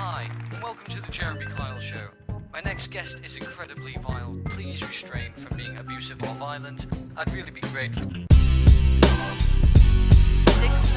Hi, and welcome to the Jeremy Kyle Show. My next guest is incredibly vile. Please restrain from being abusive or violent. I'd really be grateful. Sticks